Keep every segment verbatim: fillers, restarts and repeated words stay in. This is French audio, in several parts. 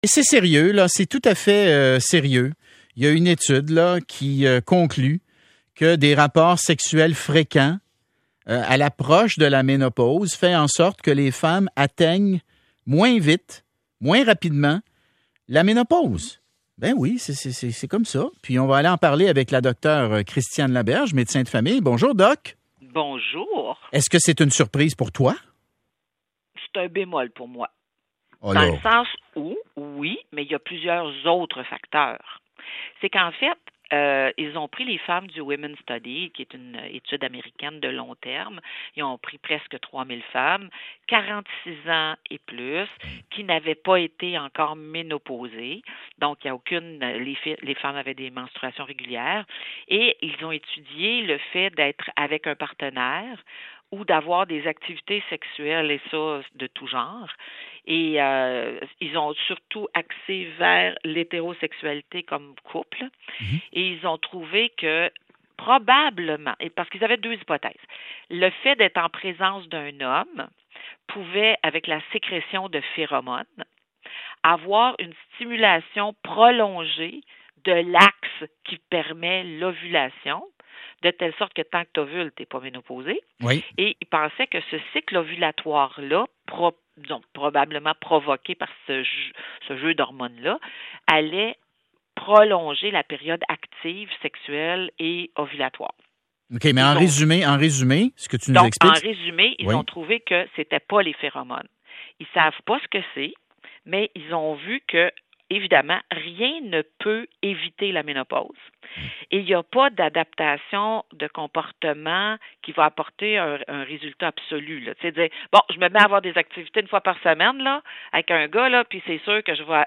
Et c'est sérieux, là, c'est tout à fait euh, sérieux. Il y a une étude là qui euh, conclut que des rapports sexuels fréquents euh, à l'approche de la ménopause fait en sorte que les femmes atteignent moins vite, moins rapidement la ménopause. Ben oui, c'est, c'est, c'est, c'est comme ça. Puis on va aller en parler avec la docteure Christiane Laberge, médecin de famille. Bonjour, Doc. Bonjour. Est-ce que c'est une surprise pour toi? C'est un bémol pour moi. Oh Dans là. le sens où, oui, mais il y a plusieurs autres facteurs. C'est qu'en fait, euh, ils ont pris les femmes du Women's Study, qui est une étude américaine de long terme. Ils ont pris presque trois mille femmes, quarante-six ans et plus, qui n'avaient pas été encore ménopausées. Donc, il n'y a aucune... Les, les femmes avaient des menstruations régulières. Et ils ont étudié le fait d'être avec un partenaire ou d'avoir des activités sexuelles, et ça, de tout genre. Et euh, ils ont surtout axé vers l'hétérosexualité comme couple. Mm-hmm. Et ils ont trouvé que probablement, et parce qu'ils avaient deux hypothèses, le fait d'être en présence d'un homme pouvait, avec la sécrétion de phéromones, avoir une stimulation prolongée de l'axe qui permet l'ovulation, de telle sorte que tant que tu ovules, tu n'es pas ménopausé. Oui. Et ils pensaient que ce cycle ovulatoire-là, pro, disons, probablement provoqué par ce jeu, ce jeu d'hormones-là, allait prolonger la période active, sexuelle et ovulatoire. OK, mais ils en ont... résumé, en résumé, ce que tu nous Donc, expliques... en résumé, ils oui. ont trouvé que c'était pas les phéromones. Ils savent pas ce que c'est, mais ils ont vu que évidemment, rien ne peut éviter la ménopause. Et il n'y a pas d'adaptation de comportement qui va apporter un, un résultat absolu. Là. Tu sais, dire, bon, je me mets à avoir des activités une fois par semaine là, avec un gars, là, puis c'est sûr que je vais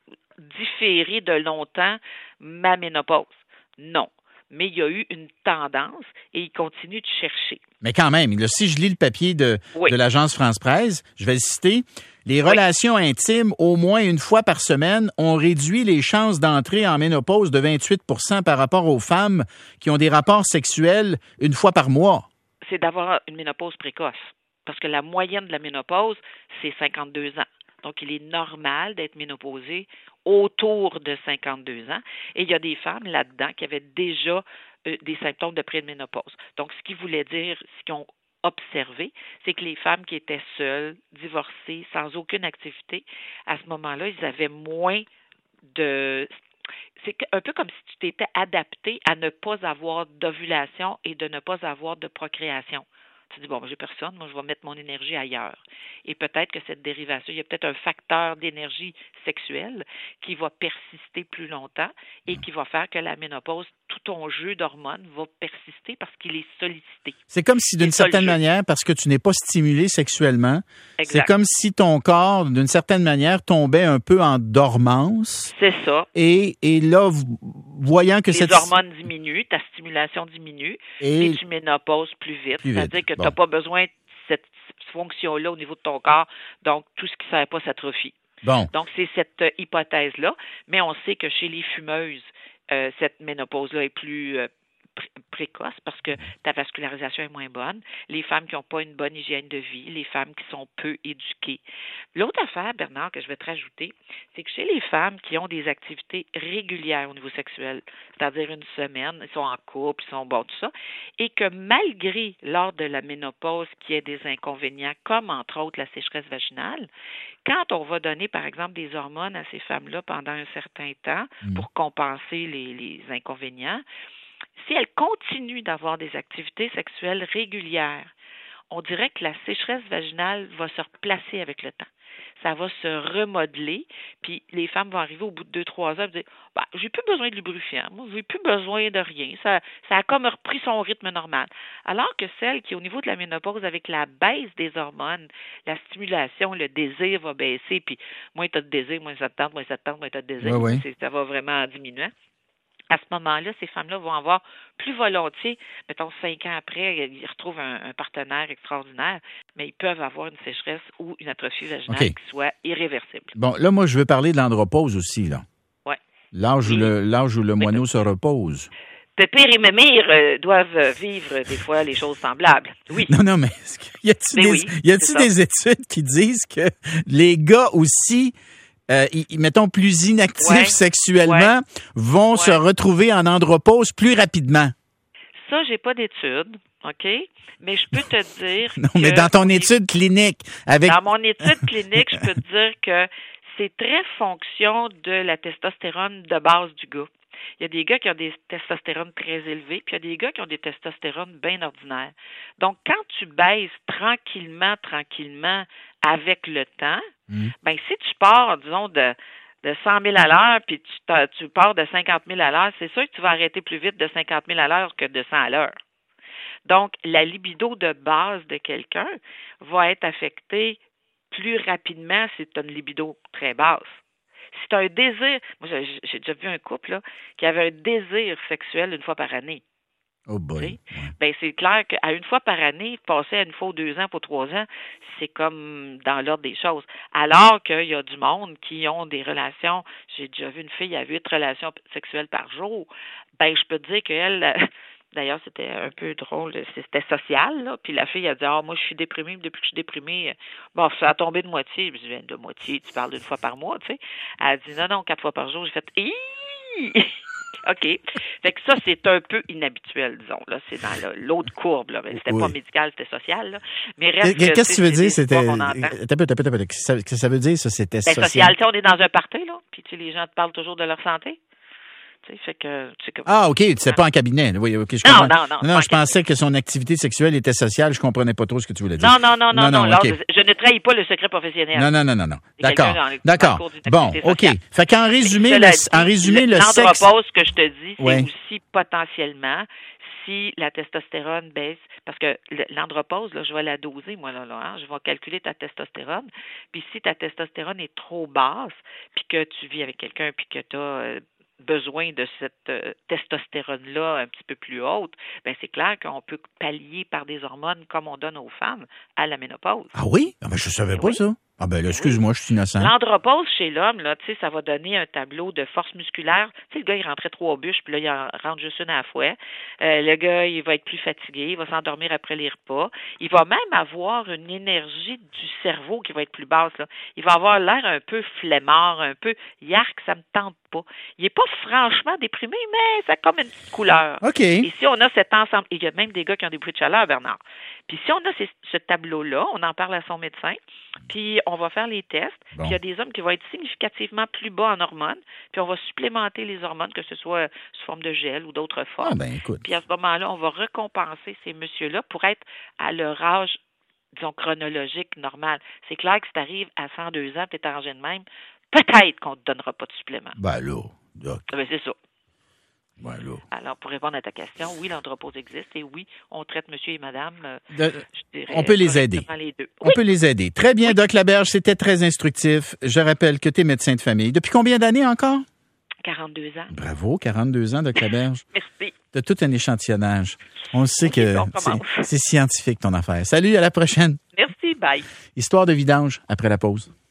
différer de longtemps ma ménopause. Non. Mais il y a eu une tendance et il continue de chercher. Mais quand même, là, si je lis le papier de, oui. de l'agence France-Presse, je vais le citer, les oui. relations intimes, au moins une fois par semaine, ont réduit les chances d'entrer en ménopause de vingt-huit pour cent par rapport aux femmes qui ont des rapports sexuels une fois par mois. C'est d'avoir une ménopause précoce. Parce que la moyenne de la ménopause, c'est cinquante-deux ans. Donc, il est normal d'être ménopausé autour de cinquante-deux ans. Et il y a des femmes là-dedans qui avaient déjà euh, des symptômes de préménopause. Donc, ce qui voulait dire, ce qu'ils ont observé, c'est que les femmes qui étaient seules, divorcées, sans aucune activité, à ce moment-là, ils avaient moins de... C'est un peu comme si tu t'étais adapté à ne pas avoir d'ovulation et de ne pas avoir de procréation. Tu dis, bon, ben, j'ai personne, moi, je vais mettre mon énergie ailleurs. Et peut-être que cette dérivation, il y a peut-être un facteur d'énergie sexuelle qui va persister plus longtemps et qui va faire que la ménopause, tout ton jeu d'hormones va persister parce qu'il est sollicité. C'est comme si, d'une certaine manière, parce que tu n'es pas stimulé sexuellement, exact. C'est comme si ton corps, d'une certaine manière, tombait un peu en dormance. C'est ça. Et, et là, voyant que les cette... Les hormones diminuent, ta stimulation diminue, et, et tu ménopauses plus vite. Plus C'est-à-dire vite. que bon. tu n'as pas besoin de cette fonction-là au niveau de ton corps, donc tout ce qui ne sert pas s'atrophie. Bon. Donc, c'est cette euh, hypothèse-là, mais on sait que chez les fumeuses, euh, cette ménopause-là est plus euh, pré- précoce parce que ta vascularisation est moins bonne. Les femmes qui n'ont pas une bonne hygiène de vie, les femmes qui sont peu éduquées. L'autre affaire, Bernard, que je vais te rajouter, c'est que chez les femmes qui ont des activités régulières au niveau sexuel, c'est-à-dire une semaine, ils sont en couple, ils sont bon, tout ça, et que malgré, lors de la ménopause, qu'il y ait des inconvénients, comme entre autres la sécheresse vaginale, quand on va donner, par exemple, des hormones à ces femmes-là pendant un certain temps mmh. pour compenser les, les inconvénients, si elles continuent d'avoir des activités sexuelles régulières, on dirait que la sécheresse vaginale va se replacer avec le temps. Ça va se remodeler, puis les femmes vont arriver au bout de deux, trois heures et dire bah, « j'ai plus besoin de lubrifiant, moi, j'ai plus besoin de rien, ça, ça a comme repris son rythme normal. » Alors que celle qui, au niveau de la ménopause, avec la baisse des hormones, la stimulation, le désir va baisser, puis moins tu as de désir, moins ça te tente, moins ça te tente, moins tu as de désir, oui, oui. C'est, ça va vraiment en diminuant. À ce moment-là, ces femmes-là vont avoir plus volontiers, mettons cinq ans après, ils retrouvent un, un partenaire extraordinaire, mais ils peuvent avoir une sécheresse ou une atrophie vaginale okay. qui soit irréversible. Bon, là, moi, je veux parler de l'andropause aussi, là. Oui. L'âge où le, l'âge où le moineau oui. se repose. Pépère et Mémire euh, doivent vivre des fois les choses semblables. Oui. Non, non, mais y a-t-il, des, oui, y a-t-il des études qui disent que les gars aussi euh, y- mettons, plus inactifs Ouais. sexuellement, Ouais. vont Ouais. se retrouver en andropause plus rapidement. Ça, j'ai pas d'études, OK? Mais je peux te dire Non, que mais dans ton étude clinique, avec... dans mon étude clinique, je peux te dire que c'est très fonction de la testostérone de base du gars. Il y a des gars qui ont des testostérones très élevés, puis il y a des gars qui ont des testostérones bien ordinaires. Donc, quand tu baisses tranquillement, tranquillement avec le temps, Mm. ben si tu pars, disons, de, de cent mille à l'heure, puis tu, t'as- tu pars de cinquante mille à l'heure, c'est sûr que tu vas arrêter plus vite de cinquante mille à l'heure que de cent à l'heure. Donc, la libido de base de quelqu'un va être affectée plus rapidement si tu as une libido très basse. Si tu as un désir, moi j'ai j'ai déjà vu un couple là, qui avait un désir sexuel une fois par année. Oh boy. Tu sais, Ouais. ben c'est clair qu'à une fois par année, passer à une fois ou deux ans pour trois ans, c'est comme dans l'ordre des choses. Alors qu'il y a du monde qui ont des relations, j'ai déjà vu une fille à huit relations sexuelles par jour, ben je peux te dire qu'elle, d'ailleurs c'était un peu drôle, c'était social, là, puis la fille a dit « Ah, moi je suis déprimée, depuis que je suis déprimée, bon, ça a tombé de moitié. » Je dis « De moitié, tu parles d'une fois par mois, tu sais. » Elle a dit « Non, non, quatre fois par jour. » J'ai fait « Hi! » OK. Fait que ça, c'est un peu inhabituel, disons. Là, c'est dans le- l'autre courbe. Là. C'était Oui. pas médical, c'était social. Là. Mais reste Qu'est- Qu'est-ce que tu veux dire? des C'était. histoires qu'on entend. T'as peu, t'as peu, t'as peu. Qu'est-ce que ça- que ça veut dire, ça, c'était Ben, social? social, tu sais, on est dans un party, là, puis tu sais, les gens te parlent toujours de leur santé. Tu sais, fait que, tu sais, comme... Ah, OK, tu sais pas en cabinet. Oui, OK, je Non, comprends. non, non, Non, pas en je pensais que son activité sexuelle était sociale. Je comprenais pas trop ce que tu voulais dire. Non, non, non, non, non. non, là, OK. je, je ne trahis pas le secret professionnel. Non, non, non, non, non. C'est quelqu'un D'accord. dans le D'accord. parcours d'une Bon, activité OK. sociale. Fait qu'en résumé, Cela le, dit, en résumé, le sexe. l'andropause, que je te dis, c'est Ouais. aussi potentiellement si la testostérone baisse, parce que le- l'andropause, là, je vais la doser, moi, là, là hein, je vais calculer ta testostérone, puis si ta testostérone est trop basse, puis que tu vis avec quelqu'un, puis que tu as euh, besoin de cette euh, testostérone-là un petit peu plus haute, ben c'est clair qu'on peut pallier par des hormones comme on donne aux femmes à la ménopause. Ah oui? Ah ben, je savais pas Oui. ça. Ah ben là, excuse-moi, je suis innocent. L'andropause chez l'homme, là, tu sais, ça va donner un tableau de force musculaire. Tu sais, le gars, il rentrait trois bûches, puis là, il en rentre juste une à la fois. Euh, le gars, il va être plus fatigué, il va s'endormir après les repas. Il va même avoir une énergie du cerveau qui va être plus basse, là. Il va avoir l'air un peu flemmard, un peu yark, ça me tente pas. Il est pas franchement déprimé, mais ça a comme une petite couleur. OK. Et si on a cet ensemble, il y a même des gars qui ont des bruits de chaleur, Bernard. Puis si on a ces- ce tableau-là, on en parle à son médecin, puis on va faire les tests, Bon. puis il y a des hommes qui vont être significativement plus bas en hormones, puis on va supplémenter les hormones, que ce soit sous forme de gel ou d'autres formes. Ah ben écoute. Puis à ce moment-là, on va récompenser ces messieurs-là pour être à leur âge, disons, chronologique normal. C'est clair que si tu arrives à cent deux ans, tu es arrangé de même, peut-être qu'on ne te donnera pas de supplément. Ben là. là, Ben, c'est ça. ben là. Alors, pour répondre à ta question, oui, l'andropause existe et oui, on traite monsieur et madame, euh, De- je dirais, on peut les aider. correctement les deux. On peut les aider. Très bien, Doc Laberge, c'était très instructif. Je rappelle que tu es médecin de famille. Depuis combien d'années encore? quarante-deux ans. Bravo, quarante-deux ans, Doc Laberge. Merci. Tu as tout un échantillonnage. On sait Ok, que on commence. c'est c'est scientifique ton affaire. Salut, à la prochaine. Merci, bye. Histoire de vidange après la pause.